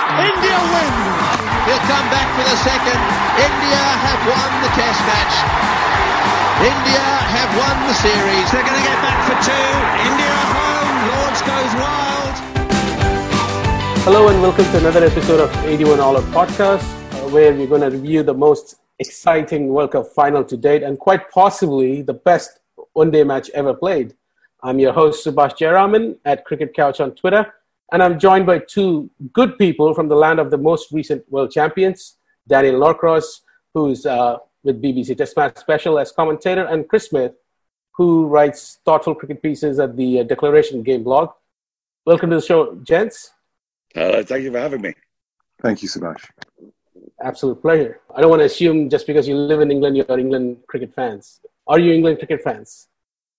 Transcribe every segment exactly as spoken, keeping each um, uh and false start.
India win. He'll come back for the second. India have won the test match. India have won the series. They're going to get back for two. India home. Lords goes wild. Hello and welcome to another episode of eighty-one All Out Podcast, uh, where we're going to review the most exciting World Cup final to date and quite possibly the best one-day match ever played. I'm your host, Subhash Jayaraman at Cricket Couch on Twitter, and I'm joined by two good people from the land of the most recent world champions, Daniel Norcross, who's uh, with B B C Test Match Special as commentator, and Chris Smith, who writes thoughtful cricket pieces at the uh, Declaration Game blog. Welcome to the show, gents. Uh, thank you for having me. Thank you, Subhash. Absolute pleasure. I don't want to assume just because you live in England, you're England cricket fans. Are you England cricket fans?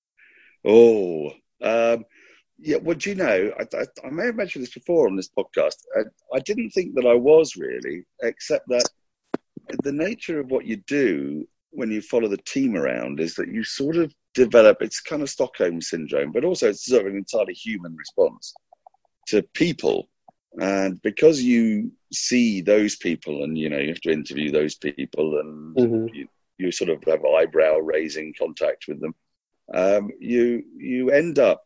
Oh, um, yeah. Well, do you know, I, I, I may have mentioned this before on this podcast. I, I didn't think that I was really, except that the nature of what you do when you follow the team around is that you sort of develop, it's kind of Stockholm syndrome, but also it's sort of an entirely human response to people. And because you see those people and, you know, you have to interview those people and mm-hmm. you, you sort of have eyebrow raising contact with them, um, you you end up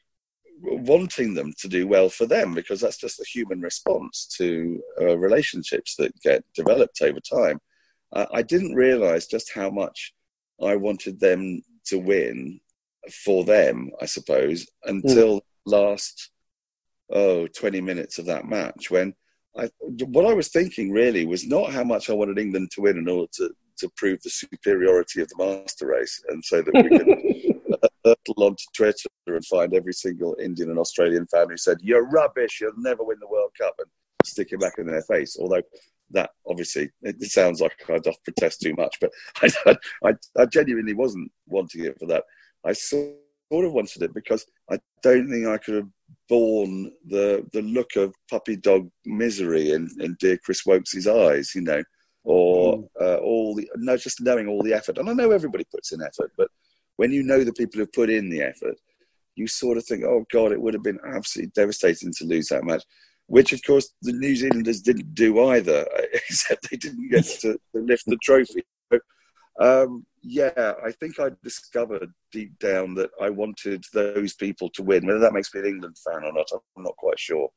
wanting them to do well for them, because that's just a human response to uh, relationships that get developed over time. Uh, I didn't realise just how much I wanted them to win for them, I suppose, until mm. last... oh, twenty minutes of that match, when I, what I was thinking really was not how much I wanted England to win in order to, to prove the superiority of the master race, and so that we could hurtle onto Twitter and find every single Indian and Australian fan who said, "You're rubbish, you'll never win the World Cup," and stick it back in their face. Although that, obviously, it, it sounds like I'd off protest too much, but I, I, I genuinely wasn't wanting it for that. I sort of wanted it because I don't think I could have borne the the look of puppy dog misery in, in dear Chris Woakes' eyes, you know, or mm. uh, all the no, just knowing all the effort. And I know everybody puts in effort, but when you know the people who put in the effort, you sort of think, oh God, it would have been absolutely devastating to lose that match, which of course the New Zealanders didn't do either, except they didn't get to, to lift the trophy. So, um, yeah, I think I discovered deep down that I wanted those people to win. Whether that makes me an England fan or not, I'm not quite sure.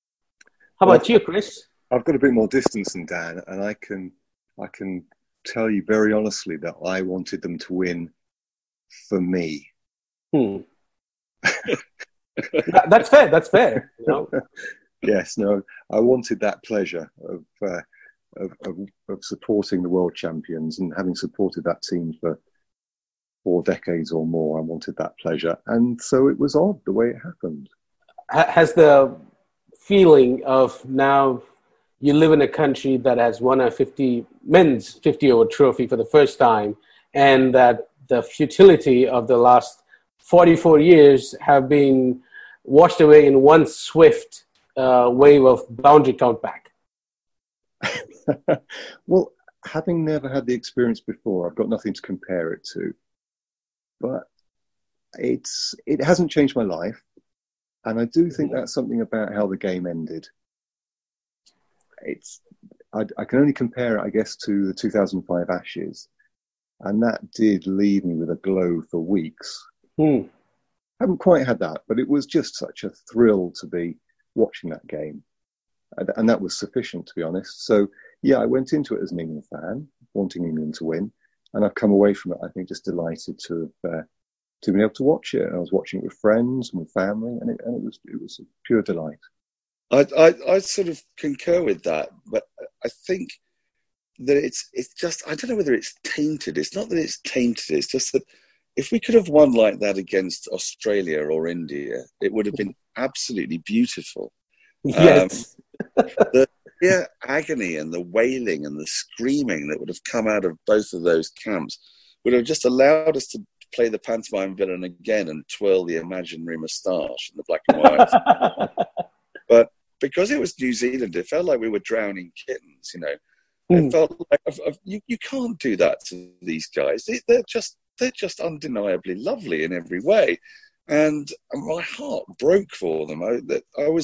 How about well, you, Chris? I've got a bit more distance than Dan, and I can I can tell you very honestly that I wanted them to win for me. Hmm. that, that's fair. That's fair. You know? Yes, no, I wanted that pleasure of. Uh, Of, of, of supporting the world champions, and having supported that team for four decades or more, I wanted that pleasure. And so it was odd the way it happened. Has the feeling of now you live in a country that has won a fifty men's fifty over trophy for the first time, and that the futility of the last forty-four years have been washed away in one swift uh, wave of boundary count back? Well, having never had the experience before, I've got nothing to compare it to. But it's it hasn't changed my life. And I do think that's something about how the game ended. It's I, I can only compare it, I guess, to the two thousand five Ashes. And that did leave me with a glow for weeks. Hmm. Haven't quite had that, but it was just such a thrill to be watching that game. And, and that was sufficient, to be honest. So, yeah, I went into it as an England fan, wanting England to win, and I've come away from it, I think, just delighted to have uh, to be able to watch it. And I was watching it with friends and with family, and it, and it was it was a pure delight. I, I I sort of concur with that, but I think that it's it's just I don't know whether it's tainted. It's not that it's tainted. It's just that if we could have won like that against Australia or India, it would have been absolutely beautiful. Yes. Um, the sheer agony and the wailing and the screaming that would have come out of both of those camps would have just allowed us to play the pantomime villain again and twirl the imaginary moustache in the black and white. But because it was New Zealand, it felt like we were drowning kittens, you know. Mm. It felt like I've, I've, you, you can't do that to these guys. They, they're just they're just undeniably lovely in every way. And my heart broke for them. I, I was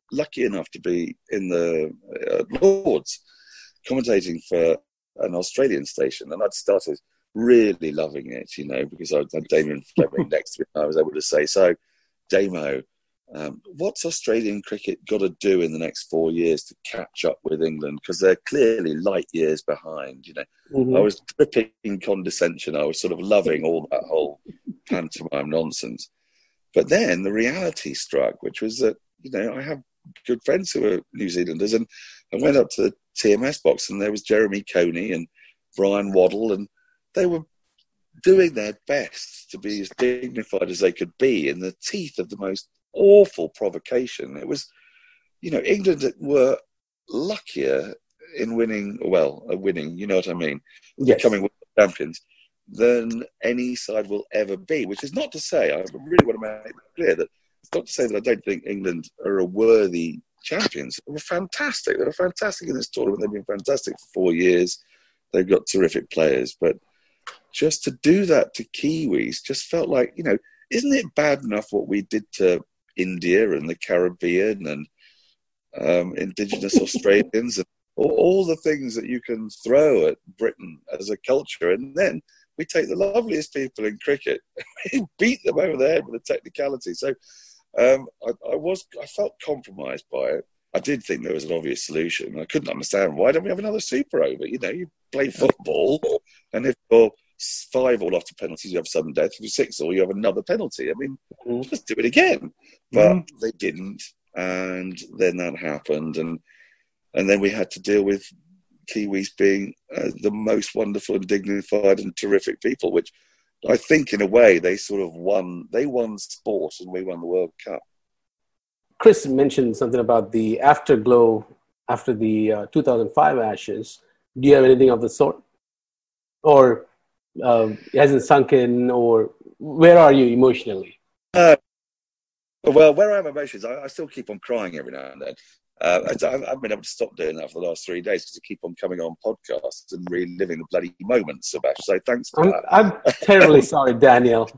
lucky enough to be in the uh, Lords, commentating for an Australian station, and I'd started really loving it, you know, because I had Damien Fleming next to me, and I was able to say, so, Damo, um, what's Australian cricket got to do in the next four years to catch up with England? Because they're clearly light years behind, you know. Mm-hmm. I was dripping in condescension. I was sort of loving all that whole pantomime nonsense. But then the reality struck, which was that, you know, I have good friends who are New Zealanders, and I went up to the T M S box, and there was Jeremy Coney and Brian Waddle, and they were doing their best to be as dignified as they could be in the teeth of the most awful provocation. It was, you know, England were luckier in winning, well, uh, winning, you know what I mean, yes. becoming world champions than any side will ever be, which is not to say, I really want to make it clear that it's not to say that I don't think England are a worthy champions. They were fantastic. They were fantastic in this tournament. They've been fantastic for four years. They've got terrific players. But just to do that to Kiwis just felt like, you know, isn't it bad enough what we did to India and the Caribbean and um, indigenous Australians and all, all the things that you can throw at Britain as a culture, and then we take the loveliest people in cricket, we beat them over the head with a technicality. So um, I, I was, I felt compromised by it. I did think there was an obvious solution. I couldn't understand, why don't we have another super over? You know, you play football, and if you're five all after penalties, you have sudden death. If you're six all, you have another penalty. I mean, mm. just do it again. But mm. they didn't, and then that happened, and and then we had to deal with Kiwis being uh, the most wonderful and dignified and terrific people, which I think in a way they sort of won. They won sport, and we won the World Cup. Chris mentioned something about the afterglow after the uh, two thousand five Ashes. Do you have anything of the sort? Or uh, it hasn't sunk in, or where are you emotionally? Uh, well, where I am emotions, I, I still keep on crying every now and then. Uh, I, I haven't been able to stop doing that for the last three days because I keep on coming on podcasts and reliving the bloody moments of Ash. So thanks for I'm, that. I'm terribly sorry, Daniel.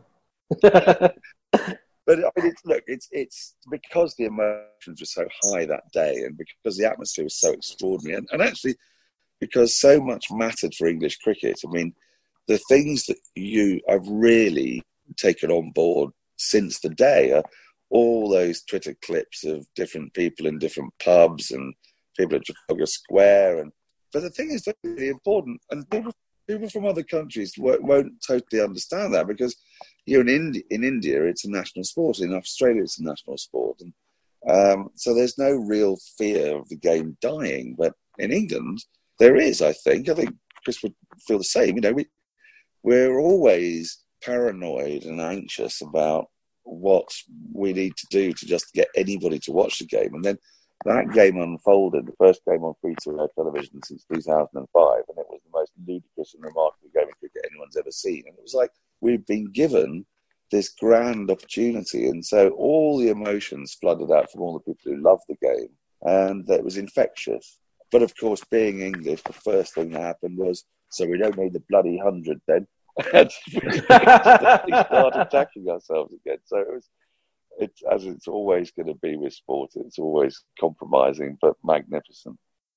But I mean, it's, look, it's it's because the emotions were so high that day, and because the atmosphere was so extraordinary, and, and actually because so much mattered for English cricket. I mean, the things that you I've really taken on board since the day are all those Twitter clips of different people in different pubs and people at Trafalgar Square. And but the thing is really important, and people people from other countries won't, won't totally understand that, because here in India, in India, it's a national sport. In Australia, it's a national sport. And um, so there's no real fear of the game dying. But in England, there is, I think. I think Chris would feel the same. You know, we, we're always paranoid and anxious about what we need to do to just get anybody to watch the game. And then that game unfolded, the first game on free-to-air television since two thousand five, and it was the most ludicrous and remarkable game of cricket anyone's ever seen. And it was like, we've been given this grand opportunity, and so all the emotions flooded out from all the people who love the game, and it was infectious. But of course, being English, the first thing that happened was, so we don't need the bloody hundred then. And we started attacking ourselves again. So it was, it's, as it's always going to be with sport, it's always compromising but magnificent.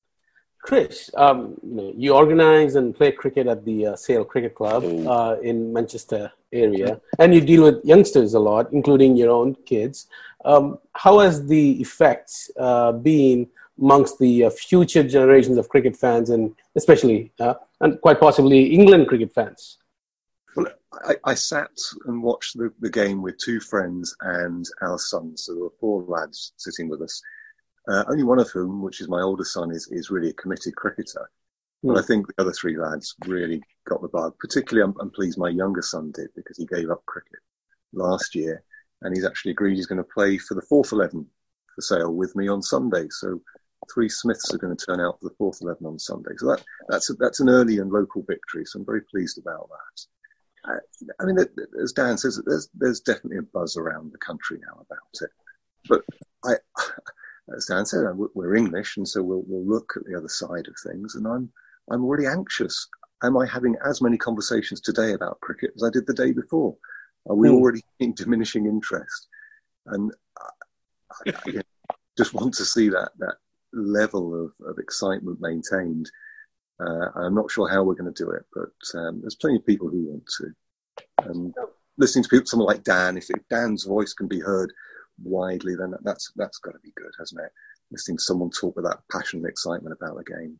Chris, um, you know, you organize and play cricket at the uh, Sale Cricket Club uh, in Manchester area, and you deal with youngsters a lot, including your own kids. Um, how has the effects uh, been amongst the uh, future generations of cricket fans, and especially, uh, and quite possibly, England cricket fans? Well, I, I sat and watched the, the game with two friends and our son, so there were four lads sitting with us. Uh, only one of whom, which is my older son, is, is really a committed cricketer. Mm. But I think the other three lads really got the bug. Particularly, I'm, I'm pleased my younger son did, because he gave up cricket last year, and he's actually agreed he's going to play for the fourth eleven for Sale with me on Sunday. So three Smiths are going to turn out for the fourth eleven on Sunday. So that, that's a, that's an early and local victory. So I'm very pleased about that. Uh, I mean, as Dan says, there's there's definitely a buzz around the country now about it. But I. As Dan said, we're English, and so we'll we'll look at the other side of things. And I'm I'm already anxious. Am I having as many conversations today about cricket as I did the day before? Are we mm. already in diminishing interest? And I, I, just want to see that that level of, of excitement maintained. Uh, I'm not sure how we're going to do it, but um, there's plenty of people who want to. Um, listening to people, someone like Dan, if, if Dan's voice can be heard widely, then that's that's got to be good, hasn't it? Listening to someone talk with that passion and excitement about the game.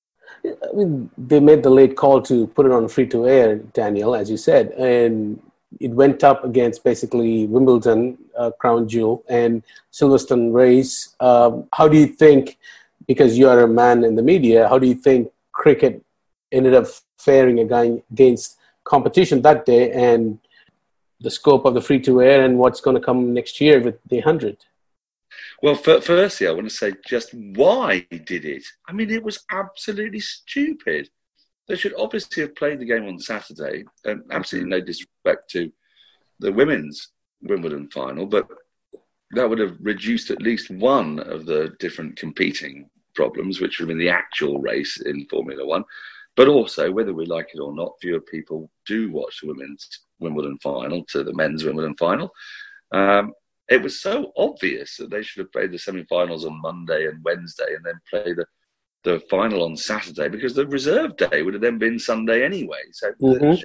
I mean, they made the late call to put it on free-to-air, Daniel, as you said, and it went up against basically Wimbledon, uh, Crown Jewel, and Silverstone race. Um, how do you think, because you are a man in the media, how do you think cricket ended up faring against competition that day and the scope of the free-to-air and what's going to come next year with the one hundred? Well, for, firstly, I want to say just why did it? I mean, it was absolutely stupid. They should obviously have played the game on Saturday, and absolutely no disrespect to the women's Wimbledon final, but that would have reduced at least one of the different competing problems, which would have been the actual race in Formula One. But also, whether we like it or not, fewer people do watch the women's Wimbledon final to the men's Wimbledon final. Um, it was so obvious that they should have played the semi-finals on Monday and Wednesday and then play the, the final on Saturday, because the reserve day would have then been Sunday anyway. So mm-hmm.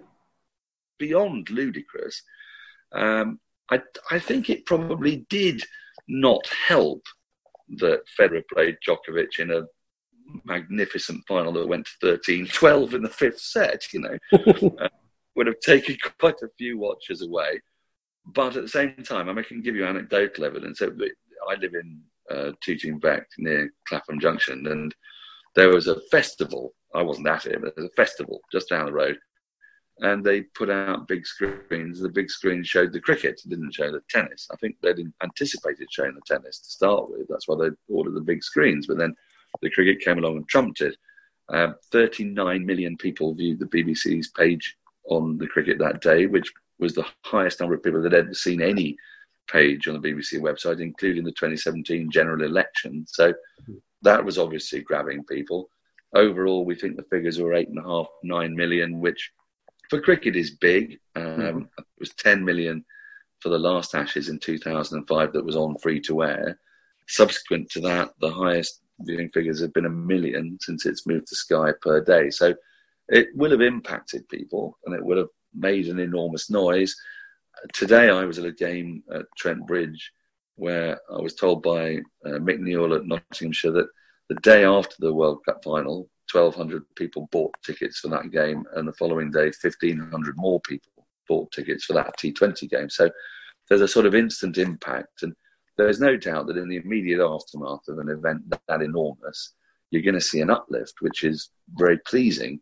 beyond ludicrous. Um, I, I think it probably did not help that Federer played Djokovic in a magnificent final that went to thirteen twelve in the fifth set, you know. uh, would have taken quite a few watchers away. But at the same time, I, mean, I can give you anecdotal evidence. I live in uh, Tooting Bec near Clapham Junction, and there was a festival. I wasn't at it, but there was a festival just down the road. And they put out big screens. The big screen showed the cricket. It didn't show the tennis. I think they didn't anticipate showing the tennis to start with. That's why they ordered the big screens. But then the cricket came along and trumped it. Um, thirty-nine million people viewed the B B C's page on the cricket that day, which was the highest number of people that had ever seen any page on the B B C website, including the twenty seventeen general election. So that was obviously grabbing people. Overall, we think the figures were eight and a half, nine million, which for cricket is big. Um, mm-hmm. It was ten million for the last Ashes in two thousand five that was on free to air. Subsequent to that, the highest viewing figures have been a million since it's moved to Sky per day. So it will have impacted people and it will have made an enormous noise. Today I was at a game at Trent Bridge where I was told by uh, Mick Newell at Nottinghamshire that the day after the World Cup final, twelve hundred people bought tickets for that game, and the following day, fifteen hundred more people bought tickets for that T twenty game. So there's a sort of instant impact, and there's no doubt that in the immediate aftermath of an event that, that enormous, you're going to see an uplift, which is very pleasing.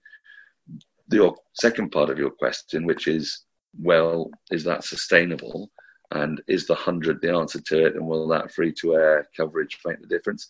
Your second part of your question, which is, well, is that sustainable? And is the one hundred the answer to it? And will that free-to-air coverage make the difference?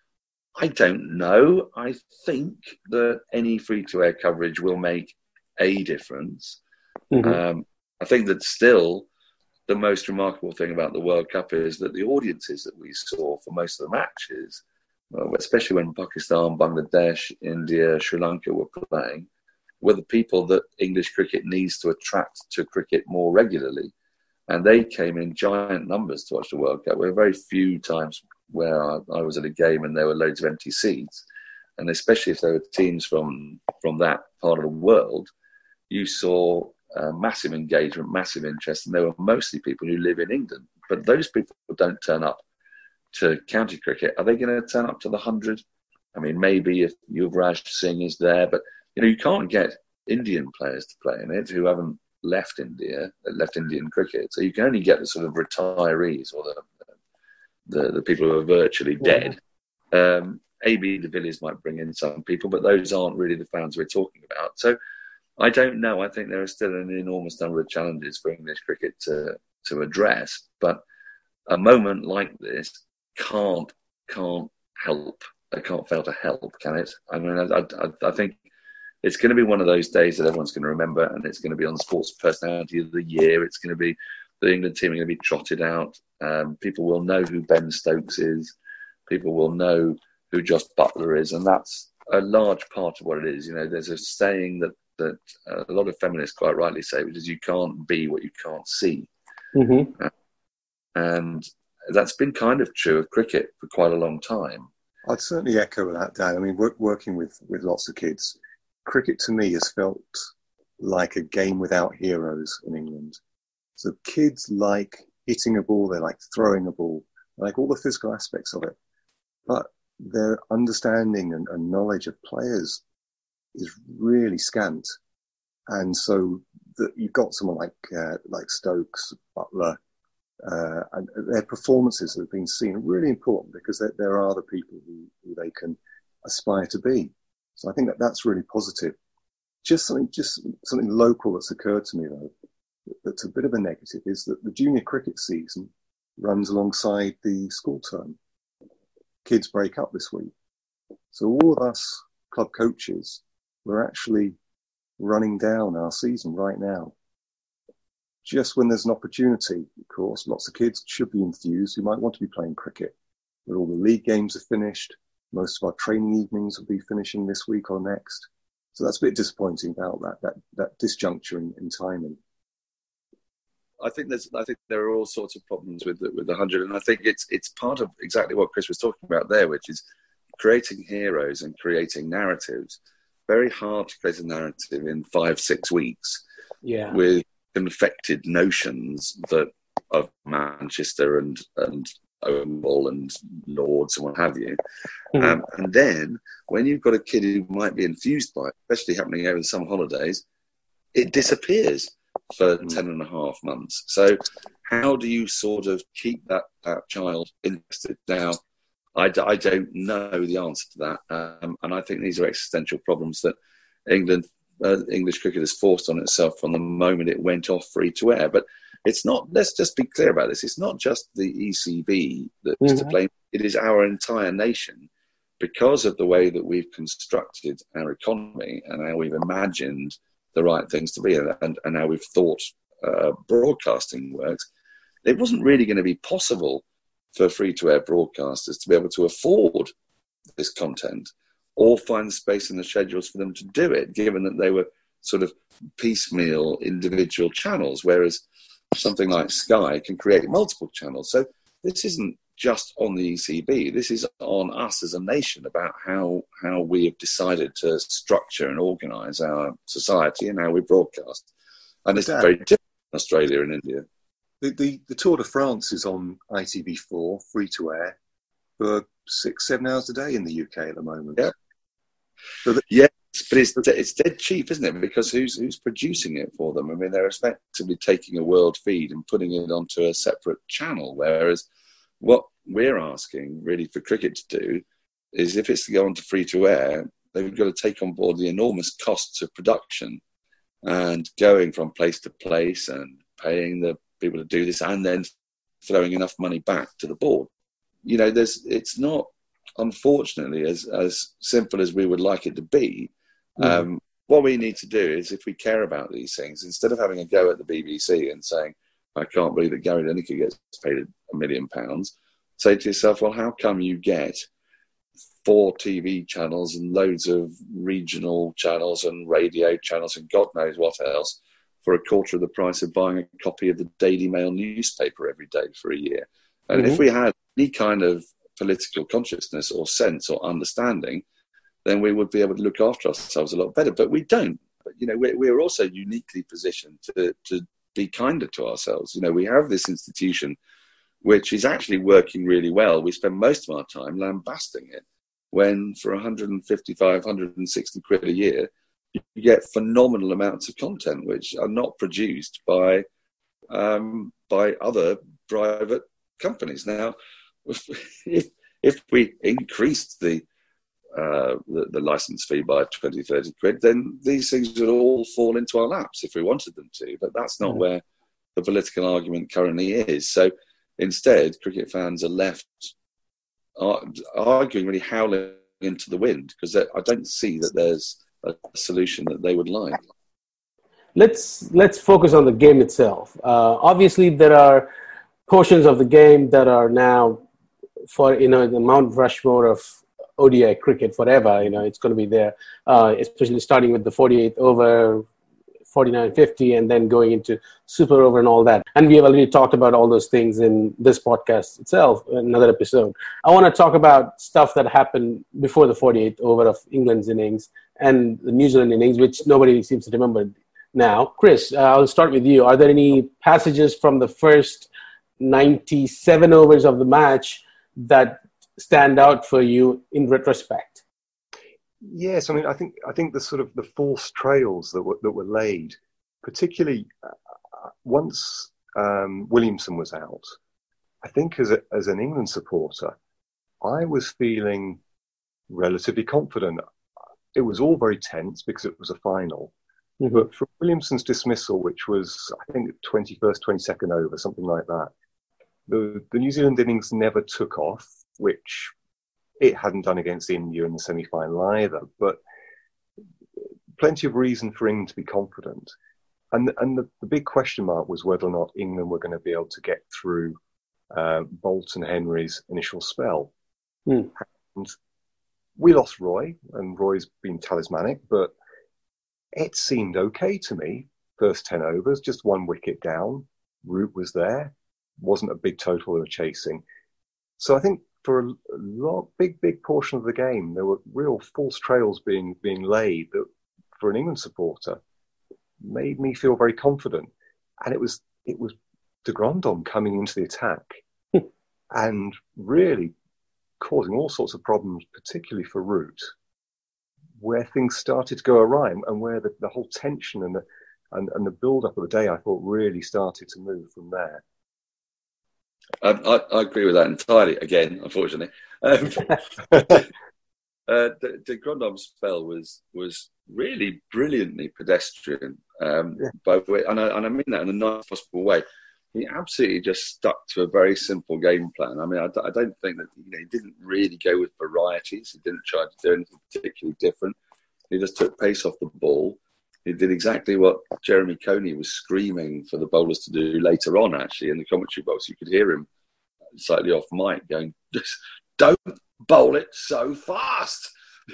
I don't know. I think that any free-to-air coverage will make a difference. Mm-hmm. Um, I think that still the most remarkable thing about the World Cup is that the audiences that we saw for most of the matches, well, especially when Pakistan, Bangladesh, India, Sri Lanka were playing, were the people that English cricket needs to attract to cricket more regularly. And they came in giant numbers to watch the World Cup. There were very few times where I, I was at a game and there were loads of empty seats. And especially if there were teams from, from that part of the world, you saw uh, massive engagement, massive interest. And they were mostly people who live in England. But those people don't turn up to county cricket. Are they going to turn up to the one hundred? I mean, maybe if Yuvraj Singh is there, but you know, you can't get Indian players to play in it who haven't left India, left Indian cricket. So you can only get the sort of retirees or the the, the people who are virtually dead. Yeah. Um, A B de Villiers might bring in some people, but those aren't really the fans we're talking about. So I don't know. I think there are still an enormous number of challenges for English cricket to to address. But a moment like this can't can't help. It can't fail to help, can it? I mean, I, I, I think it's going to be one of those days that everyone's going to remember, and it's going to be on the Sports Personality of the Year. It's going to be the England team are going to be trotted out. Um, people will know who Ben Stokes is. People will know who Josh Buttler is, and that's a large part of what it is. You know, there's a saying that that uh, a lot of feminists quite rightly say, which is you can't be what you can't see. Mm-hmm. Uh, and that's been kind of true of cricket for quite a long time. I'd certainly echo that, Dan. I mean, work, working with, with lots of kids, cricket to me has felt like a game without heroes in England. So kids like hitting a ball, they like throwing a ball, they like all the physical aspects of it. But their understanding and, and knowledge of players is really scant. And so the, you've got someone like uh, like Stokes, Butler, uh, and their performances have been seen are really important because there, there are the people who, who they can aspire to be. So I think that that's really positive. Just something, just something local that's occurred to me though, that's a bit of a negative, is that the junior cricket season runs alongside the school term. Kids break up this week. So all of us club coaches, we're actually running down our season right now. Just when there's an opportunity, of course, lots of kids should be enthused who might want to be playing cricket. But all the league games are finished. Most of our training evenings will be finishing this week or next. So that's a bit disappointing about that, that, that disjuncture in, in timing. I think there's, I think there are all sorts of problems with the, with the hundred, and I think it's it's part of exactly what Chris was talking about there, which is creating heroes and creating narratives. Very hard to create a narrative in five, six weeks. Yeah. With infected notions that of Manchester and and Oval and Lords and what have you. Mm. Um, and then when you've got a kid who might be enthused by it, especially happening over the summer holidays, it disappears for mm. ten and a half months. So how do you sort of keep that, that child interested? Now, I, d- I don't know the answer to that. Um, and I think these are existential problems that England, uh, English cricket has forced on itself from the moment it went off free to air. But it's not, let's just be clear about this. It's not just the E C B that's mm-hmm. to blame. It is our entire nation, because of the way that we've constructed our economy and how we've imagined the right things to be and, and how we've thought uh, broadcasting works. It wasn't really going to be possible for free-to-air broadcasters to be able to afford this content or find space in the schedules for them to do it, given that they were sort of piecemeal individual channels, whereas something like Sky can create multiple channels. So this isn't just on the E C B. This is on us as a nation about how, how we have decided to structure and organise our society and how we broadcast. And it's very different in Australia and India. The, the, the Tour de France is on I T V four, free to air, for six, seven hours a day in the U K at the moment. Yeah, so the, yes, but it's, it's dead cheap, isn't it? Because who's who's producing it for them? I mean, they're effectively taking a world feed and putting it onto a separate channel, whereas what we're asking really for cricket to do is, if it's to go onto free to air, they've got to take on board the enormous costs of production and going from place to place and paying the people to do this and then throwing enough money back to the board. You know, there's it's not, unfortunately, as as simple as we would like it to be. Mm. Um, what we need to do is, if we care about these things, instead of having a go at the B B C and saying, I can't believe that Gary Lineker gets paid a million pounds, say to yourself, well, how come you get four T V channels and loads of regional channels and radio channels and God knows what else for a quarter of the price of buying a copy of the Daily Mail newspaper every day for a year? And mm-hmm. if we had any kind of political consciousness or sense or understanding, then we would be able to look after ourselves a lot better. But we don't. But, you know, we're, we're also uniquely positioned to, to be kinder to ourselves. You know, we have this institution which is actually working really well. We spend most of our time lambasting it, when for one hundred fifty-five, one hundred sixty quid a year, you get phenomenal amounts of content which are not produced by um, by other private companies. Now, if if we increased the, uh, the the license fee by twenty, thirty quid, then these things would all fall into our laps if we wanted them to. But that's not mm. where the political argument currently is. So instead, cricket fans are left arguing, really howling into the wind, because I don't see that there's a solution that they would like. Let's let's focus on the game itself. Uh, obviously, there are portions of the game that are now, for you know, the Mount Rushmore of O D I cricket forever. You know, it's going to be there, uh, especially starting with the forty-eighth over, forty-nine fifty and then going into super over and all that. And we have already talked about all those things in this podcast itself, another episode. I want to talk about stuff that happened before the forty-eighth over of England's innings and the New Zealand innings, which nobody seems to remember now. Chris, uh, I'll start with you. Are there any passages from the first ninety-seven overs of the match that stand out for you in retrospect? Yes, I mean, I think I think the sort of the false trails that were that were laid, particularly uh, once um, Williamson was out. I think as a, as an England supporter, I was feeling relatively confident. It was all very tense because it was a final. Mm-hmm. But from Williamson's dismissal, which was I think twenty-first, twenty-second over, something like that, the the New Zealand innings never took off, which it hadn't done against India in the semi-final either, but plenty of reason for England to be confident. And, and the, the big question mark was whether or not England were going to be able to get through uh, Boult and Henry's initial spell. Mm. And we lost Roy, and Roy's been talismanic, but it seemed okay to me. First ten overs, just one wicket down. Root was there. Wasn't a big total they were chasing. So I think for a lot, big, big portion of the game, there were real false trails being being laid that, for an England supporter, made me feel very confident. And it was it was de Grandhomme coming into the attack and really causing all sorts of problems, particularly for Root, where things started to go awry and where the, the whole tension and the and, and the build-up of the day, I thought, really started to move from there. Um, I, I agree with that entirely. Again, unfortunately, um, uh, the, the Grandhomme spell was was really brilliantly pedestrian. Um, yeah. Both way, and I, and I mean that in the nicest possible way. He absolutely just stuck to a very simple game plan. I mean, I, I don't think that you know, he didn't really go with varieties. He didn't try to do anything particularly different. He just took pace off the ball. He did exactly what Jeremy Coney was screaming for the bowlers to do later on, actually, in the commentary box. You could hear him slightly off mic going, just don't bowl it so fast.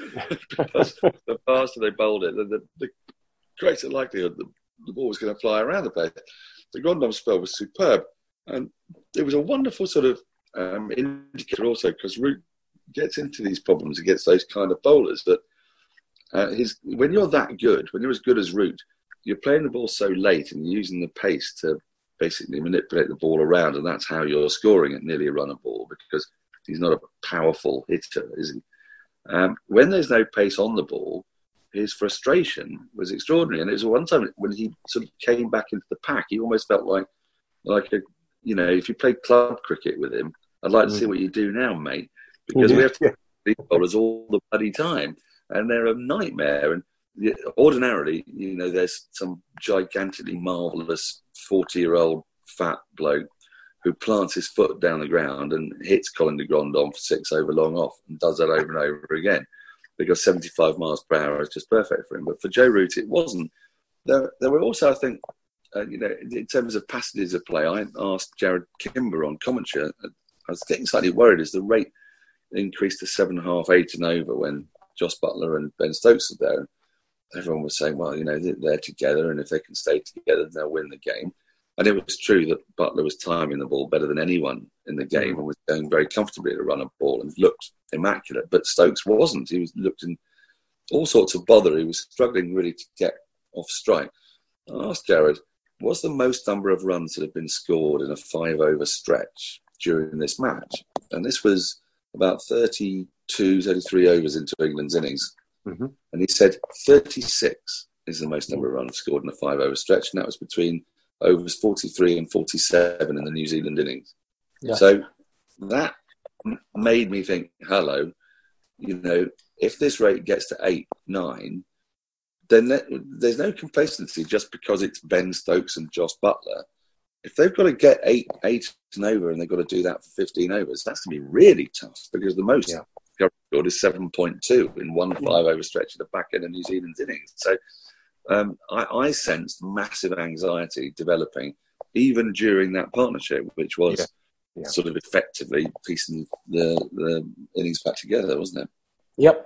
Because the faster they bowled it, the, the, the greater likelihood the, the ball was going to fly around the place. The Grandhomme spell was superb. And it was a wonderful sort of um, indicator also, because Root gets into these problems against those kind of bowlers that Uh, his, when you're that good, when you're as good as Root, you're playing the ball so late and using the pace to basically manipulate the ball around, and that's how you're scoring at nearly a run a ball, because he's not a powerful hitter, is he? Um, when there's no pace on the ball, his frustration was extraordinary. And it was one time when he sort of came back into the pack, he almost felt like, like a, you know, if you played club cricket with him, I'd like to see what you do now, mate, because yeah. we have to play these bowlers all the bloody time. And they're a nightmare. And ordinarily, you know, there's some gigantically marvellous forty-year-old fat bloke who plants his foot down the ground and hits Colin de Grandhomme for six over long off and does that over and over again because seventy-five miles per hour is just perfect for him. But for Joe Root, it wasn't. There, there were also, I think, uh, you know, in terms of passages of play, I asked Jared Kimber on commentary. I was getting slightly worried as the rate increased to seven and a half, eight and over when Jos Buttler and Ben Stokes are there. Everyone was saying, well, you know, they're together, and if they can stay together, they'll win the game. And it was true that Buttler was timing the ball better than anyone in the game and was going very comfortably to run a ball and looked immaculate. But Stokes wasn't. He was looked in all sorts of bother. He was struggling really to get off strike. I asked Jared, what's the most number of runs that have been scored in a five-over stretch during this match? And this was about thirty-two, thirty-three overs into England's innings. Mm-hmm. And he said thirty-six is the most number of runs scored in a five-over stretch, and that was between overs forty-three and forty-seven in the New Zealand innings. Yeah. So that made me think, hello, you know, if this rate gets to eight, nine, then that, there's no complacency just because it's Ben Stokes and Jos Buttler. If they've got to get eight, eight and over, and they've got to do that for fifteen overs, that's going to be really tough because the most yeah. scored is seven point two in one five-over stretch at the back end of New Zealand's innings. So um, I, I sensed massive anxiety developing even during that partnership, which was yeah. Yeah. sort of effectively piecing the, the innings back together, wasn't it? Yep.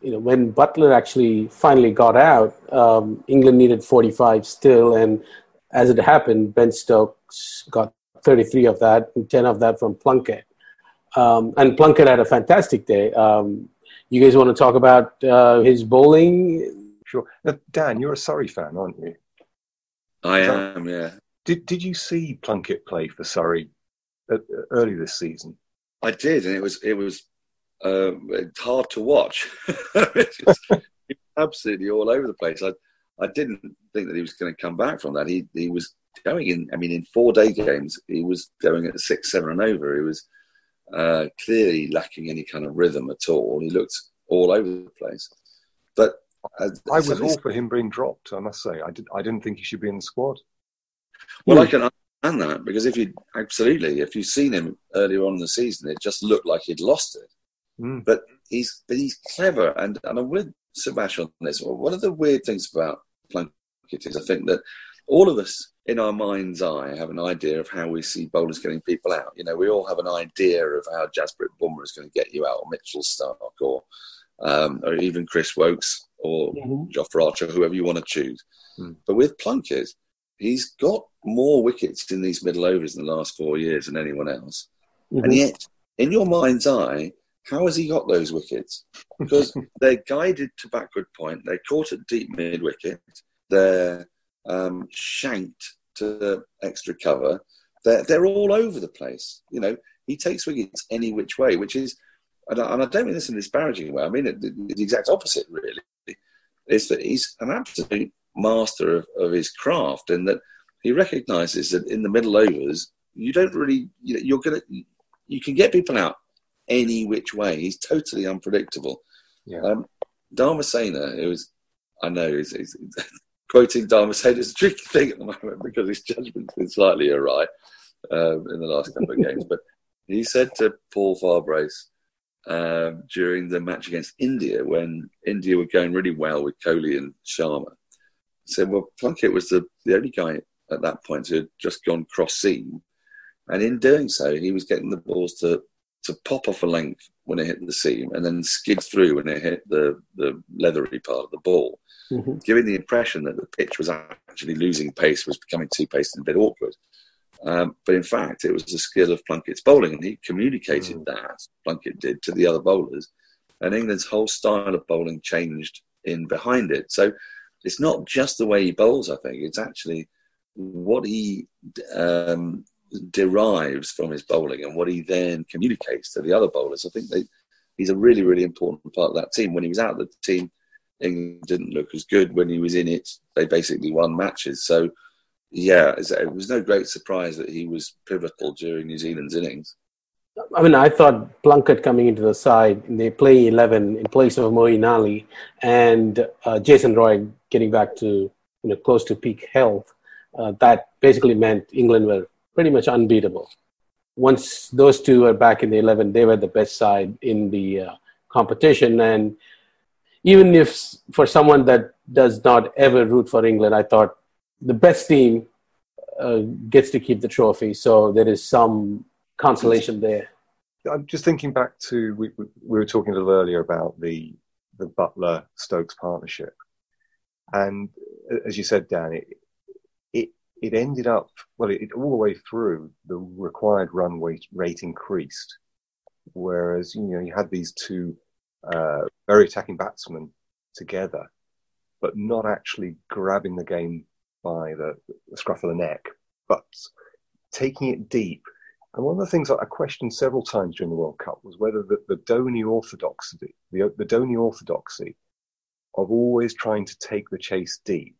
you know, when Butler actually finally got out, um, England needed forty-five still, and as it happened, Ben Stokes got thirty-three of that, and ten of that from Plunkett. Um, and Plunkett had a fantastic day. Um, you guys want to talk about uh, his bowling? Sure. Now, Dan, you're a Surrey fan, aren't you? I Is am, that, yeah. Did Did you see Plunkett play for Surrey uh, early this season? I did, and it was it was uh, hard to watch. It's just, he was absolutely all over the place. I I didn't think that he was going to come back from that. He he was going in. I mean, in four day games, he was going at six, seven, and over. He was uh, clearly lacking any kind of rhythm at all. He looked all over the place. But uh, I was all for him being dropped. I must say, I did. I didn't think he should be in the squad. Well, I can understand that, because if you absolutely, if you've seen him earlier on in the season, it just looked like he'd lost it. Mm. But he's but he's clever, and, and I'm with Sebastian on this. Well, one of the weird things about Plunkett is I think that all of us in our mind's eye have an idea of how we see bowlers getting people out. You know, we all have an idea of how Jasprit Bumrah is going to get you out, or Mitchell Starc, or um, or even Chris Wokes, or mm-hmm. Jofra Archer, whoever you want to choose. Mm. But with Plunkett, he's got more wickets in these middle overs in the last four years than anyone else. Mm-hmm. And yet, in your mind's eye, how has he got those wickets? Because they're guided to backward point, they're caught at deep mid-wicket, they're um, shanked to extra cover, they're, they're all over the place. You know, he takes wickets any which way, which is, and I, and I don't mean this in a disparaging way, I mean it, the, the exact opposite, really, is that he's an absolute master of, of his craft, and that he recognises that in the middle overs, you don't really, you know, you're gonna, you can get people out any which way. He's totally unpredictable. Yeah. Um, Dharmasena, who is, I know, is, is quoting Dharmasena is a tricky thing at the moment because his judgment's been slightly awry um, in the last couple of games. But he said to Paul Farbrace um, during the match against India, when India were going really well with Kohli and Sharma, said, well, Plunkett was the, the only guy at that point who had just gone cross-seam. And in doing so, he was getting the balls to, to pop off a length when it hit the seam and then skid through when it hit the, the leathery part of the ball, mm-hmm. giving the impression that the pitch was actually losing pace, was becoming too paced and a bit awkward. Um, but in fact, it was the skill of Plunkett's bowling, and he communicated mm. that, Plunkett did, to the other bowlers. And England's whole style of bowling changed in behind it. So it's not just the way he bowls, I think. It's actually what he um, derives from his bowling and what he then communicates to the other bowlers. I think they, he's a really, really important part of that team. When he was out of the team, England didn't look as good. When he was in it, they basically won matches. So, yeah, it was no great surprise that he was pivotal during New Zealand's innings. I mean, I thought Plunkett coming into the side, they play eleven in place of Moeen Ali, and uh, Jason Roy getting back to, you know, close to peak health. Uh, that basically meant England were pretty much unbeatable. Once those two were back in the eleven, they were the best side in the uh, competition. And even if for someone that does not ever root for England, I thought the best team uh, gets to keep the trophy. So there is some consolation there. I'm just thinking back to, we, we were talking a little earlier about the the Butler-Stokes partnership. And as you said, Dan, it it, it ended up, well, it, it all the way through, the required run rate, rate increased. Whereas, you know, you had these two uh, very attacking batsmen together, but not actually grabbing the game by the, the scruff of the neck, but taking it deep. And one of the things that I questioned several times during the World Cup was whether the, the Dhoni orthodoxy, the, the Dhoni orthodoxy of always trying to take the chase deep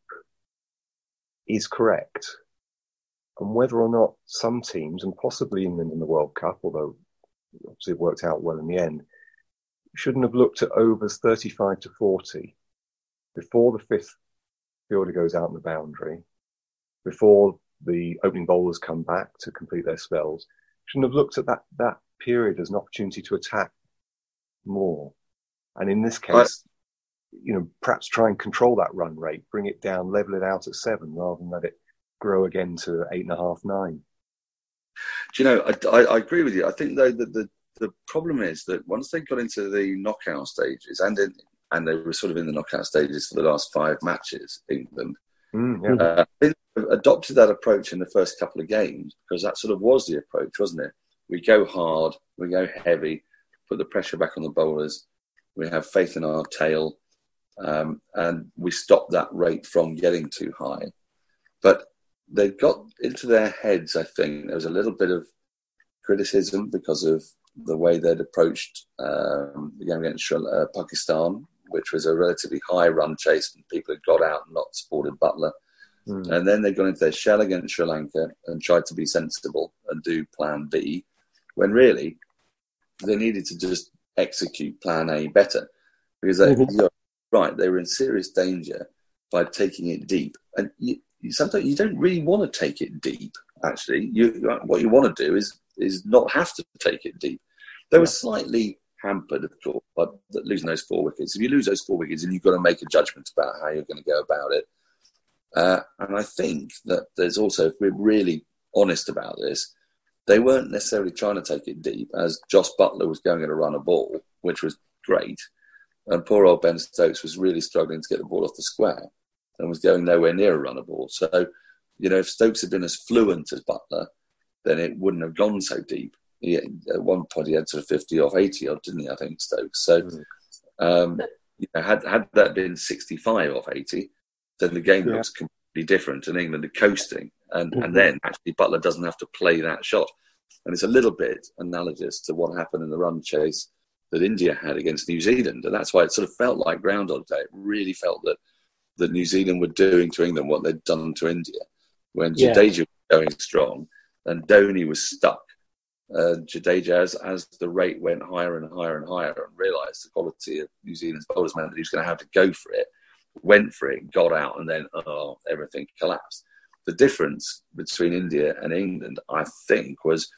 is correct. And whether or not some teams, and possibly England in the World Cup, although obviously it worked out well in the end, shouldn't have looked at overs thirty-five to forty before the fifth fielder goes out on the boundary, before the opening bowlers come back to complete their spells. Shouldn't have looked at that, that period as an opportunity to attack more. And in this case, I, you know, perhaps try and control that run rate, bring it down, level it out at seven, rather than let it grow again to eight and a half, nine. Do you know, I, I, I agree with you. I think, though, that the, the problem is that once they got into the knockout stages, and in, and they were sort of in the knockout stages for the last five matches, England. Mm, yeah. uh, they adopted that approach in the first couple of games because that sort of was the approach, wasn't it? We go hard, we go heavy, put the pressure back on the bowlers, we have faith in our tail, um, and we stop that rate from getting too high. But they got into their heads, I think. There was a little bit of criticism because of the way they'd approached um, the game against uh, Pakistan, which was a relatively high run chase, and people had got out and not supported Butler. Mm. And then they got into their shell against Sri Lanka and tried to be sensible and do plan B, when really they needed to just execute plan A better. Because they, mm-hmm. you're right, they were in serious danger by taking it deep. And you, you, sometimes you don't really want to take it deep, actually. You, what you want to do is, is not have to take it deep. They yeah. were slightly hampered, of course, by losing those four wickets. If you lose those four wickets, then you've got to make a judgment about how you're going to go about it. Uh, and I think that there's also, if we're really honest about this, they weren't necessarily trying to take it deep, as Jos Buttler was going at a run a ball, which was great. And poor old Ben Stokes was really struggling to get the ball off the square and was going nowhere near a run a ball. So, you know, if Stokes had been as fluent as Buttler, then it wouldn't have gone so deep. He, at one point, he had sort of fifty off eighty odd, didn't he? I think Stokes. So, mm. um, you know, had had that been sixty-five off eighty, then the game yeah. looks completely different, and England are coasting, and mm-hmm. and then actually Buttler doesn't have to play that shot, and it's a little bit analogous to what happened in the run chase that India had against New Zealand, and that's why it sort of felt like Groundhog Day. It really felt that that New Zealand were doing to England what they'd done to India when yeah. Jadeja was going strong and Dhoni was stuck. Uh, Jadeja, as, as the rate went higher and higher and higher, and realised the quality of New Zealand's bowlers meant that he was going to have to go for it, went for it, got out, and then oh, everything collapsed. The difference between India and England, I think, was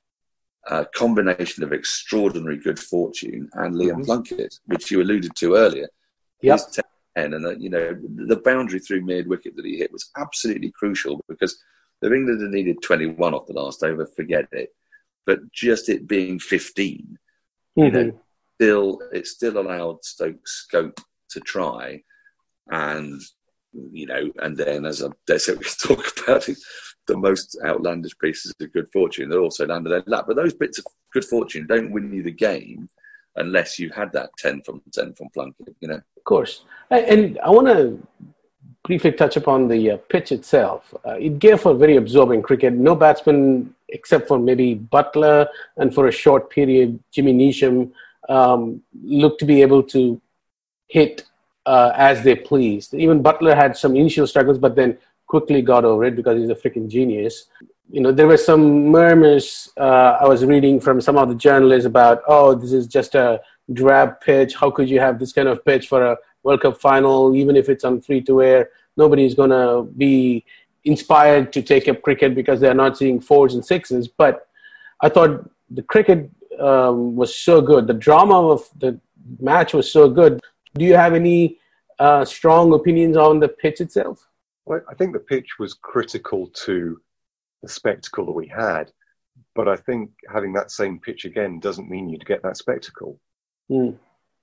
a combination of extraordinary good fortune and Liam mm-hmm. Plunkett, which you alluded to earlier. Yep. He's ten, and uh, you know the boundary through mid wicket that he hit was absolutely crucial, because if England had needed twenty-one off the last over, forget it. But just it being fifteen, mm-hmm. you know, still it still allowed Stokes scope to try, and you know, and then as I dare say we can talk about it, the most outlandish pieces of good fortune that also landed their lap. But those bits of good fortune don't win you the game unless you had that ten from ten from Plunkett, you know. Of course, and I want to briefly touch upon the uh, pitch itself. Uh, it gave for very absorbing cricket. No batsman, except for maybe Buttler, and for a short period, Jimmy Neesham, um, looked to be able to hit uh, as they pleased. Even Buttler had some initial struggles, but then quickly got over it because he's a freaking genius. You know, there were some murmurs uh, I was reading from some of the journalists about, oh, this is just a drab pitch. How could you have this kind of pitch for a World Cup final, even if it's on free-to-air? Nobody's going to be inspired to take up cricket because they're not seeing fours and sixes. But I thought the cricket um, was so good. The drama of the match was so good. Do you have any uh, strong opinions on the pitch itself? Well, I think the pitch was critical to the spectacle that we had. But I think having that same pitch again doesn't mean you'd get that spectacle. Mm.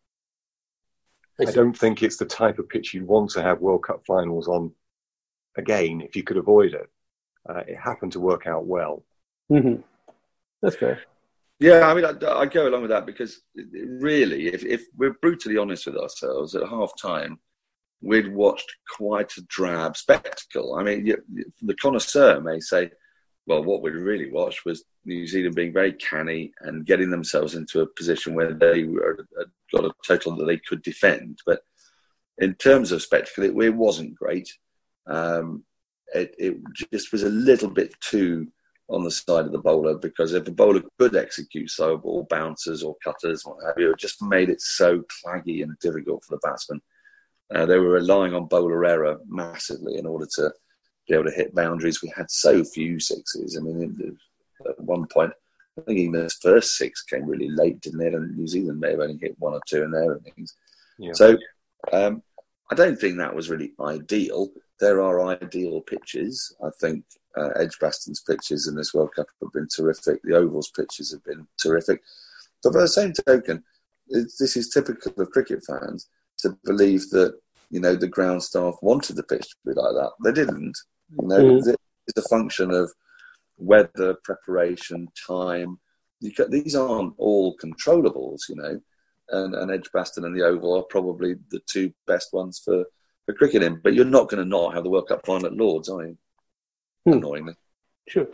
I don't think it's the type of pitch you want to have World Cup finals on again if you could avoid it. Uh, it happened to work out well. Mm-hmm. That's fair. Yeah, I mean, I, I go along with that because really, if, if we're brutally honest with ourselves, at half-time, we'd watched quite a drab spectacle. I mean, you, the connoisseur may say, well, what we really watched was New Zealand being very canny and getting themselves into a position where they were got a total that they could defend. But in terms of spectacle, it, it wasn't great. Um, it, it just was a little bit too on the side of the bowler, because if a bowler could execute slow ball bouncers or cutters, what have you, it just made it so claggy and difficult for the batsmen. Uh, they were relying on bowler error massively in order to be able to hit boundaries. We had so few sixes. I mean, at one point, I think even the first six came really late, didn't it? And New Zealand may have only hit one or two in there and things. Yeah. So um, I don't think that was really ideal. There are ideal pitches. I think uh, Edgbaston's pitches in this World Cup have been terrific. The Oval's pitches have been terrific. But by the same token, it, this is typical of cricket fans. to believe that, you know, the ground staff wanted the pitch to be like that. They didn't. You know, Mm. it's a function of weather, preparation, time. You can, these aren't all controllables, you know. And, and Edgbaston and the Oval are probably the two best ones for, for cricketing. But you're not going to not have the World Cup final at Lords, are you? Hmm. Annoyingly. Sure.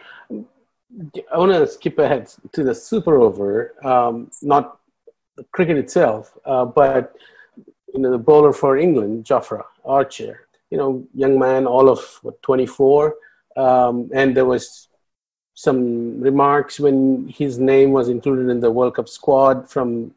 I want to skip ahead to the Super Over, um, not the cricket itself, uh, but you know the bowler for England, Jofra Archer. You know, young man, all of what, twenty-four, um, and there was some remarks when his name was included in the World Cup squad from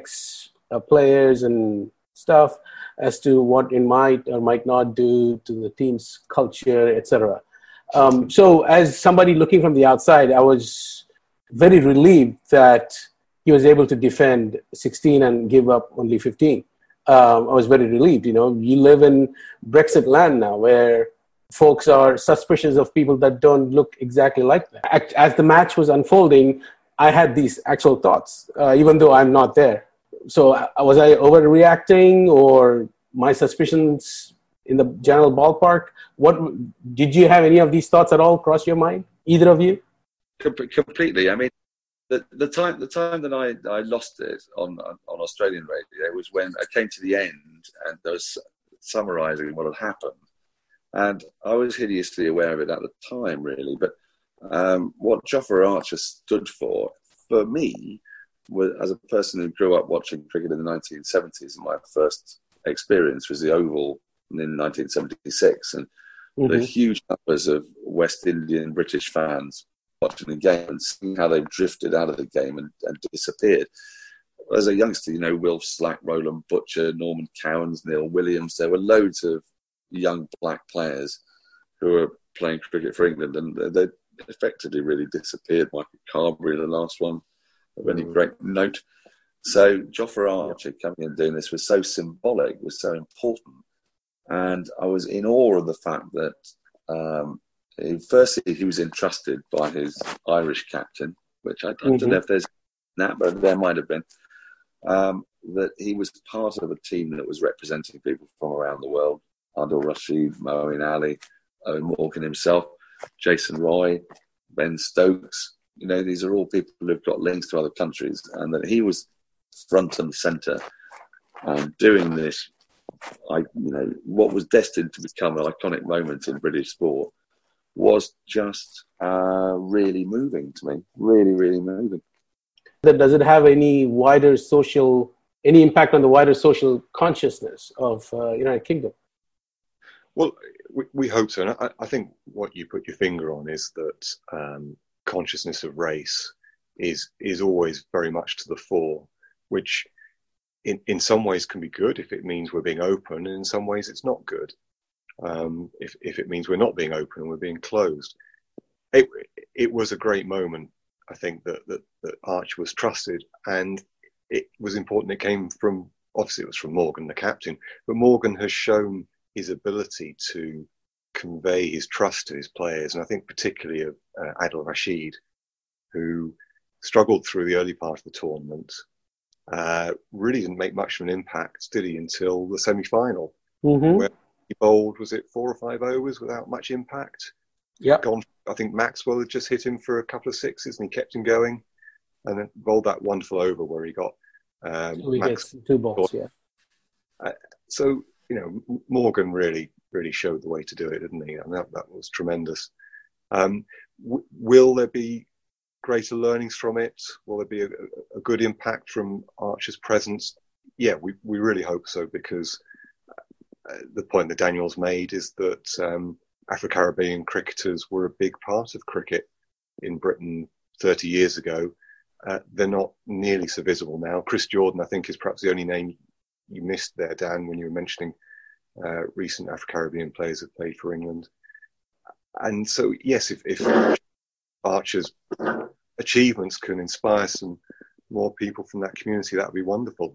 ex-players and stuff as to what it might or might not do to the team's culture, et cetera. Um, so as somebody looking from the outside, I was very relieved that he was able to defend sixteen and give up only fifteen. Um, I was very relieved. You know, you live in Brexit land now where folks are suspicious of people that don't look exactly like that. As the match was unfolding, I had these actual thoughts, uh, even though I'm not there. So uh, was I overreacting, or my suspicions in the general ballpark? What did you have any of these thoughts at all cross your mind? Either of you? Completely. I mean, the the time the time that I, I lost it on on Australian radio was when I came to the end and there was summarising what had happened, and I was hideously aware of it at the time, really. But um, what Jofra Archer stood for, for me, was, as a person who grew up watching cricket in the nineteen seventies, and my first experience was the Oval in nineteen seventy-six, and mm-hmm. the huge numbers of West Indian British fans watching the game and seeing how they've drifted out of the game and, and disappeared. As a youngster, you know, Wilf Slack, Roland Butcher, Norman Cowans, Neil Williams, there were loads of young black players who were playing cricket for England, and they effectively really disappeared. Michael Carberry, the last one of any mm-hmm. great note. So Jofra Archer coming and doing this was so symbolic, was so important. And I was in awe of the fact that, um, he, firstly, he was entrusted by his Irish captain, which I, I mm-hmm. don't know if there's that, but there might have been, um, that he was part of a team that was representing people from around the world. Adil Rashid, Moeen Ali, Owen Morgan himself, Jason Roy, Ben Stokes. You know, these are all people who've got links to other countries, and that he was front and centre um, doing this. I, you know, what was destined to become an iconic moment in British sport was just uh, really moving to me. Really, really moving. Does it have any wider social, any impact on the wider social consciousness of uh, United Kingdom? Well, we, we hope so. And I, I think what you put your finger on is that um, consciousness of race is is always very much to the fore, which in, in some ways can be good if it means we're being open, and in some ways it's not good um, if, if it means we're not being open and we're being closed. It, it was a great moment, I think, that, that, that Arch was trusted, and it was important it came from, obviously it was from Morgan, the captain, but Morgan has shown his ability to convey his trust to his players, and I think particularly of uh, Adil Rashid, who struggled through the early part of the tournament, uh, really didn't make much of an impact, did he, until the semi-final, mm-hmm. where he bowled, was it four or five overs without much impact? Yeah. Gone. I think Maxwell had just hit him for a couple of sixes, and he kept him going, and then bowled that wonderful over where he got um, two Max, two balls. Yeah. Uh, so you know, Morgan really, really showed the way to do it, didn't he? And that, that was tremendous. Um, w- will there be greater learnings from it? Will there be a, a good impact from Archer's presence? Yeah, we, we really hope so, because uh, the point that Daniel's made is that um, Afro-Caribbean cricketers were a big part of cricket in Britain thirty years ago. Uh, they're not nearly so visible now. Chris Jordan, I think, is perhaps the only name you missed there, Dan, when you were mentioning uh, recent Afro-Caribbean players that played for England. And so, yes, if, if Archer's achievements can inspire some more people from that community, that would be wonderful.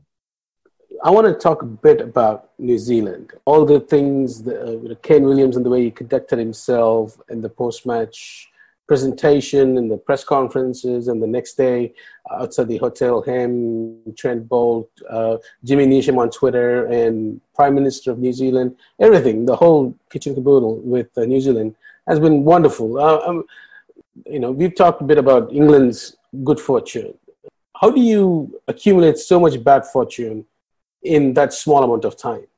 I want to talk a bit about New Zealand. All the things, that, uh, Kane Williams and the way he conducted himself in the post-match presentation and the press conferences, and the next day outside the hotel, him, Trent Bolt, uh, Jimmy Neesham on Twitter, and Prime Minister of New Zealand, everything, the whole kitchen caboodle with uh, New Zealand has been wonderful. Uh, um, you know, we've talked a bit about England's good fortune. How do you accumulate so much bad fortune in that small amount of time?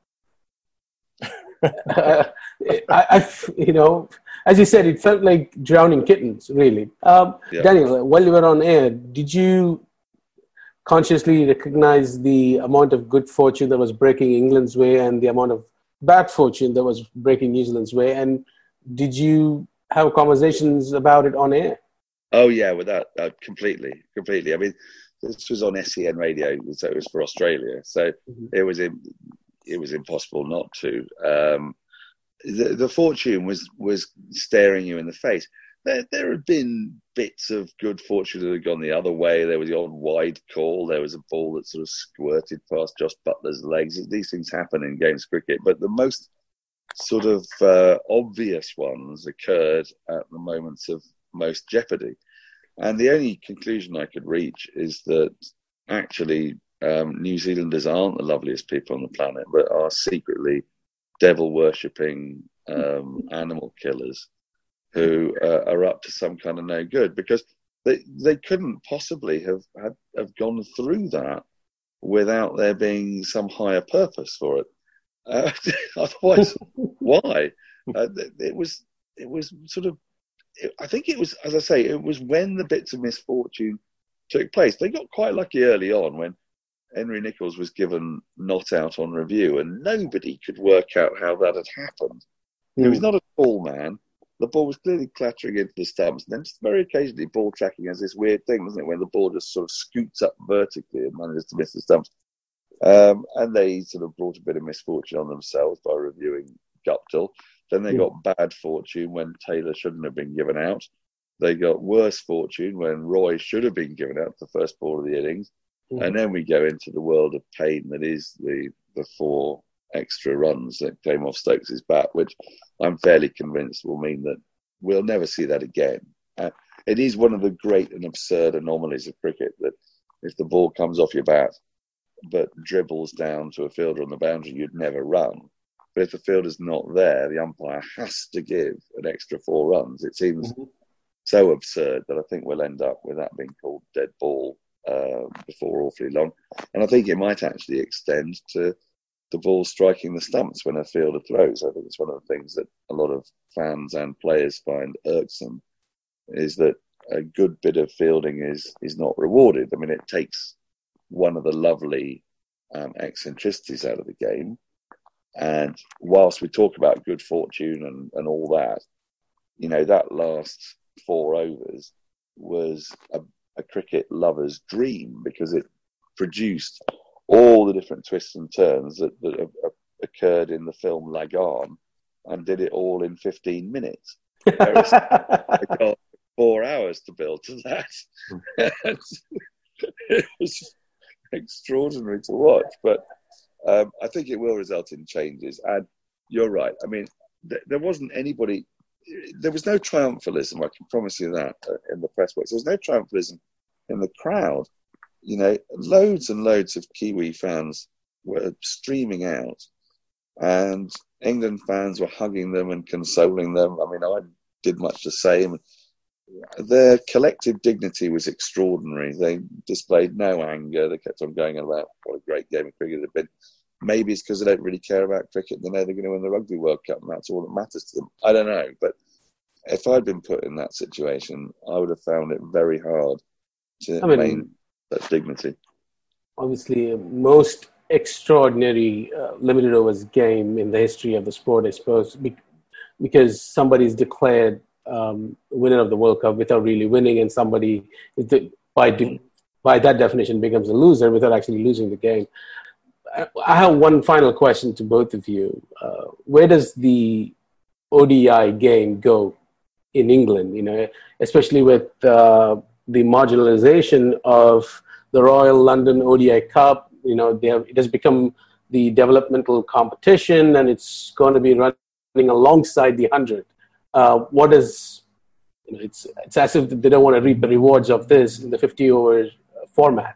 uh, I, I, you know, as you said, it felt like drowning kittens, really. Um, yeah. Daniel, while you were on air, did you consciously recognize the amount of good fortune that was breaking England's way and the amount of bad fortune that was breaking New Zealand's way? And did you have conversations about it on air? Oh, yeah, without uh, completely, completely. I mean, this was on S E N radio, so it was for Australia. So mm-hmm. it was in, it was impossible not to. Um, the, the fortune was was staring you in the face. There, there had been bits of good fortune that had gone the other way. There was the odd wide call. There was a ball that sort of squirted past Josh Butler's legs. These things happen in games of cricket, but the most sort of uh, obvious ones occurred at the moments of most jeopardy. And the only conclusion I could reach is that actually um, New Zealanders aren't the loveliest people on the planet, but are secretly devil-worshipping um, animal killers who uh, are up to some kind of no good, because they they couldn't possibly have, have, have gone through that without there being some higher purpose for it. Uh, otherwise, why? Uh, it was it was sort of, I think it was, as I say, it was when the bits of misfortune took place. They got quite lucky early on when Henry Nicholls was given not out on review, and nobody could work out how that had happened. Mm. He was not a tall man. The ball was clearly clattering into the stumps, and then just very occasionally ball tracking has this weird thing, doesn't it, when the ball just sort of scoots up vertically and manages to miss the stumps. Um, and they sort of brought a bit of misfortune on themselves by reviewing Guptill. Then they got bad fortune when Taylor shouldn't have been given out. They got worse fortune when Roy should have been given out the first ball of the innings. Mm. And then we go into the world of pain that is the, the four extra runs that came off Stokes' bat, which I'm fairly convinced will mean that we'll never see that again. Uh, it is one of the great and absurd anomalies of cricket that if the ball comes off your bat but dribbles down to a fielder on the boundary, you'd never run. But if the fielder's not there, the umpire has to give an extra four runs. It seems mm-hmm. so absurd that I think we'll end up with that being called dead ball uh, before awfully long. And I think it might actually extend to the ball striking the stumps when a fielder throws. I think it's one of the things that a lot of fans and players find irksome, is that a good bit of fielding is is not rewarded. I mean, it takes one of the lovely um, eccentricities out of the game. And whilst we talk about good fortune and, and all that, you know, that last four overs was a, a cricket lover's dream, because it produced all the different twists and turns that, that have, have occurred in the film Lagan, and did it all in fifteen minutes. Whereas I got four hours to build to that. It was extraordinary to watch, but um, I think it will result in changes. And you're right. I mean, th- there wasn't anybody, there was no triumphalism, I can promise you that, uh, in the press box. There was no triumphalism in the crowd. You know, loads and loads of Kiwi fans were streaming out, and England fans were hugging them and consoling them. I mean, I did much the same. Their collective dignity was extraordinary. They displayed no anger. They kept on going about what a great game of cricket it had been. Maybe it's because they don't really care about cricket. They know they're going to win the Rugby World Cup, and that's all that matters to them. I don't know. But if I'd been put in that situation, I would have found it very hard to I mean, maintain that dignity. Obviously, most extraordinary uh, limited overs game in the history of the sport, I suppose, because somebody's declared um, winner of the World Cup without really winning, and somebody, by de- by that definition, becomes a loser without actually losing the game. I have one final question to both of you. Uh, where does the O D I game go in England? You know, especially with uh, the marginalization of the Royal London O D I Cup. You know, they have, it has become the developmental competition, and it's going to be running alongside the hundred. Uh, what does you know, it's it's as if they don't want to reap the rewards of this in the fifty over format.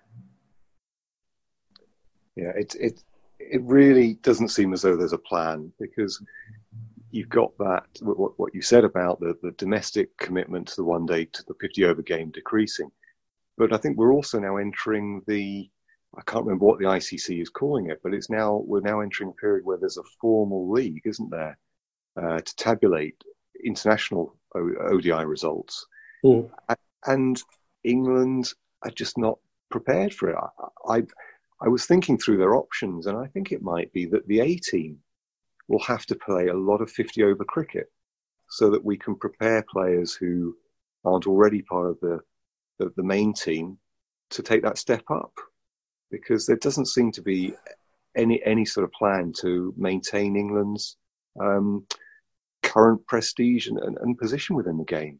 Yeah, it it it really doesn't seem as though there's a plan, because you've got that what what you said about the, the domestic commitment to the one day to the fifty over game decreasing, but I think we're also now entering the I can't remember what the I C C is calling it, but it's now we're now entering a period where there's a formal league, isn't there, uh, to tabulate international O D I results, mm. and England are just not prepared for it. I, I I was thinking through their options, and I think it might be that the A team will have to play a lot of fifty over cricket so that we can prepare players who aren't already part of the the, the main team to take that step up. Because there doesn't seem to be any any sort of plan to maintain England's um, current prestige and, and, and position within the game.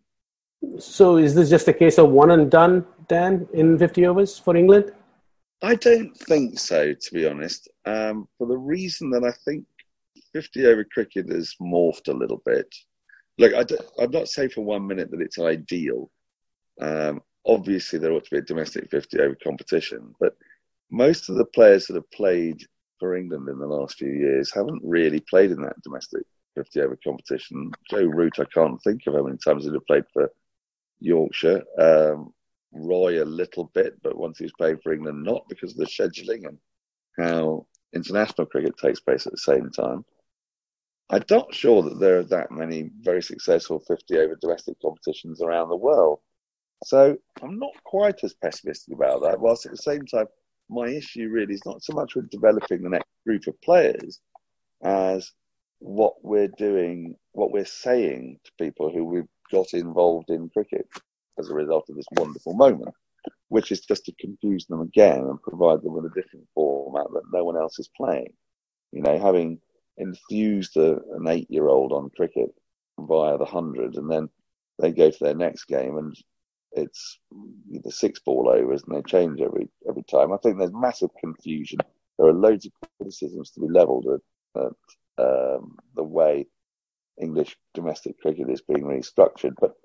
So is this just a case of one and done, Dan, in fifty overs for England? I don't think so, to be honest, um, for the reason that I think fifty over cricket has morphed a little bit. Look, I I'm not saying for one minute that it's ideal. Um, obviously, there ought to be a domestic fifty over competition, but most of the players that have played for England in the last few years haven't really played in that domestic fifty over competition. Joe Root, I can't think of how many times he'd have played for Yorkshire. Um, Roy a little bit, but once he was playing for England, not because of the scheduling and how international cricket takes place at the same time. I'm not sure that there are that many very successful fifty over domestic competitions around the world. So I'm not quite as pessimistic about that, whilst at the same time, my issue really is not so much with developing the next group of players as what we're doing, what we're saying to people who we've got involved in cricket as a result of this wonderful moment, which is just to confuse them again and provide them with a different format that no one else is playing. You know, having infused a, an eight-year-old on cricket via the hundred, and then they go to their next game and it's the six ball overs and they change every every time. I think there's massive confusion. There are loads of criticisms to be levelled at, at um, the way English domestic cricket is being restructured, but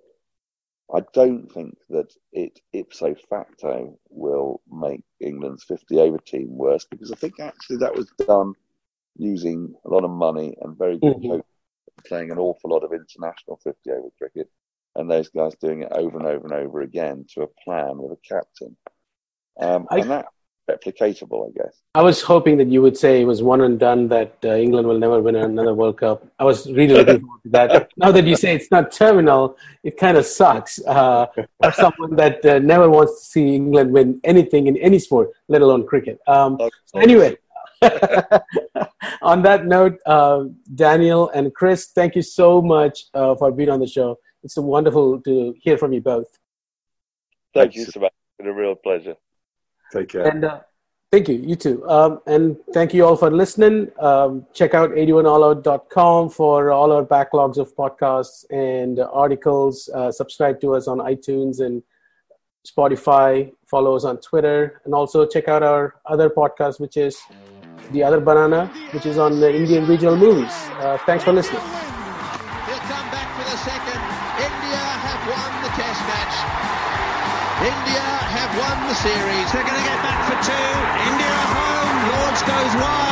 I don't think that it ipso facto will make England's fifty over team worse, because I think actually that was done using a lot of money and very good mm-hmm. coach, playing an awful lot of international fifty over cricket. And those guys doing it over and over and over again to a plan with a captain. Um, I, and that's replicatable, I guess. I was hoping that you would say it was one and done, that uh, England will never win another World Cup. I was really looking forward to that. Now that you say it's not terminal, it kind of sucks uh, for someone that uh, never wants to see England win anything in any sport, let alone cricket. Um, so anyway, on that note, uh, Daniel and Chris, thank you so much uh, for being on the show. It's wonderful to hear from you both. Thank you, Sebastian. It's been a real pleasure. Take care. And uh, thank you, you too. Um, and thank you all for listening. Um, check out eighty-one all out dot com for all our backlogs of podcasts and articles. Uh, subscribe to us on iTunes and Spotify. Follow us on Twitter. And also check out our other podcast, which is The Other Banana, which is on the Indian regional movies. Uh, thanks for listening. India have won the series. They're going to get back for two. India home. Lords goes wide.